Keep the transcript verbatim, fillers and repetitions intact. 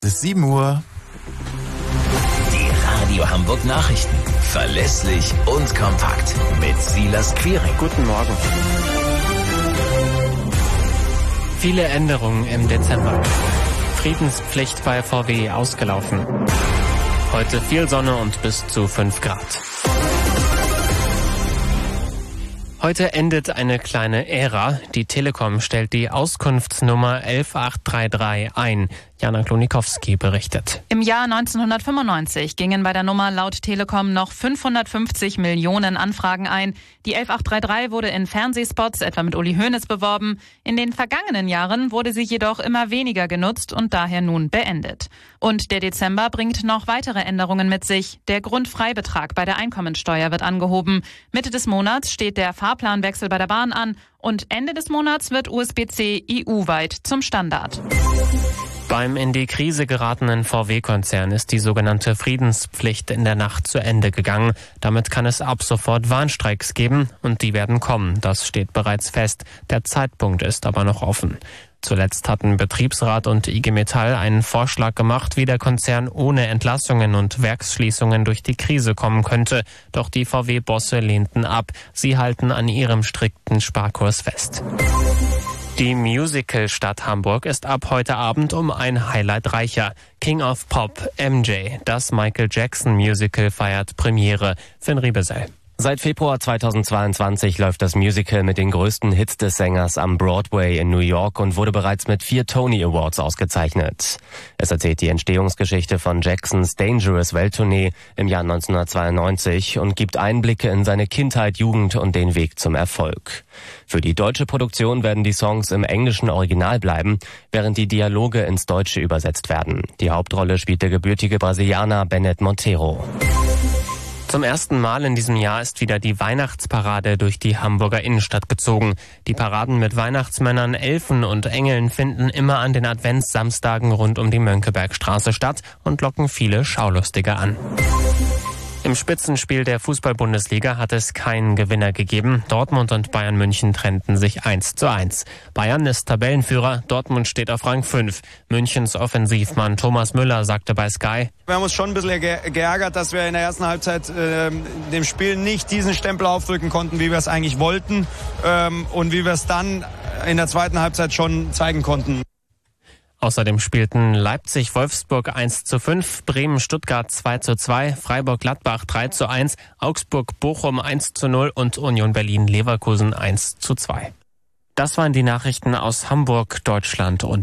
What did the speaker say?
Es ist sieben Uhr. Die Radio Hamburg Nachrichten. Verlässlich und kompakt. Mit Silas Quiring. Guten Morgen. Viele Änderungen im Dezember. Friedenspflicht bei V W ausgelaufen. Heute viel Sonne und bis zu fünf Grad. Heute endet eine kleine Ära. Die Telekom stellt die Auskunftsnummer elf acht drei drei ein. Jana Klonikowski berichtet. Im Jahr neunzehnhundertfünfundneunzig gingen bei der Nummer laut Telekom noch fünfhundertfünfzig Millionen Anfragen ein. Die elf acht drei drei wurde in Fernsehspots, etwa mit Uli Hoeneß, beworben. In den vergangenen Jahren wurde sie jedoch immer weniger genutzt und daher nun beendet. Und der Dezember bringt noch weitere Änderungen mit sich. Der Grundfreibetrag bei der Einkommensteuer wird angehoben. Mitte des Monats steht der Fahrplanwechsel bei der Bahn an und Ende des Monats wird U S B C E U-weit zum Standard. Beim in die Krise geratenen V W-Konzern ist die sogenannte Friedenspflicht in der Nacht zu Ende gegangen. Damit kann es ab sofort Warnstreiks geben und die werden kommen. Das steht bereits fest. Der Zeitpunkt ist aber noch offen. Zuletzt hatten Betriebsrat und I G Metall einen Vorschlag gemacht, wie der Konzern ohne Entlassungen und Werksschließungen durch die Krise kommen könnte. Doch die V W-Bosse lehnten ab. Sie halten an ihrem strikten Sparkurs fest. Die Musical-Stadt Hamburg ist ab heute Abend um ein Highlight reicher. King of Pop, M J, das Michael Jackson-Musical feiert Premiere. Finn Riebesell. Seit Februar zweitausendzweiundzwanzig läuft das Musical mit den größten Hits des Sängers am Broadway in New York und wurde bereits mit vier Tony Awards ausgezeichnet. Es erzählt die Entstehungsgeschichte von Jacksons Dangerous Welttournee im Jahr neunzehnhundertzweiundneunzig und gibt Einblicke in seine Kindheit, Jugend und den Weg zum Erfolg. Für die deutsche Produktion werden die Songs im englischen Original bleiben, während die Dialoge ins Deutsche übersetzt werden. Die Hauptrolle spielt der gebürtige Brasilianer Bennett Monteiro. Zum ersten Mal in diesem Jahr ist wieder die Weihnachtsparade durch die Hamburger Innenstadt gezogen. Die Paraden mit Weihnachtsmännern, Elfen und Engeln finden immer an den Adventssamstagen rund um die Mönckebergstraße statt und locken viele Schaulustige an. Im Spitzenspiel der Fußball-Bundesliga hat es keinen Gewinner gegeben. Dortmund und Bayern München trennten sich eins zu eins. Bayern ist Tabellenführer, Dortmund steht auf Rang fünf. Münchens Offensivmann Thomas Müller sagte bei Sky: Wir haben uns schon ein bisschen geärgert, dass wir in der ersten Halbzeit äh, dem Spiel nicht diesen Stempel aufdrücken konnten, wie wir es eigentlich wollten ähm, und wie wir es dann in der zweiten Halbzeit schon zeigen konnten. Außerdem spielten Leipzig-Wolfsburg eins zu fünf, Bremen-Stuttgart zwei zu zwei, Freiburg-Gladbach drei zu eins, Augsburg-Bochum eins zu null und Union Berlin-Leverkusen eins zu zwei. Das waren die Nachrichten aus Hamburg, Deutschland und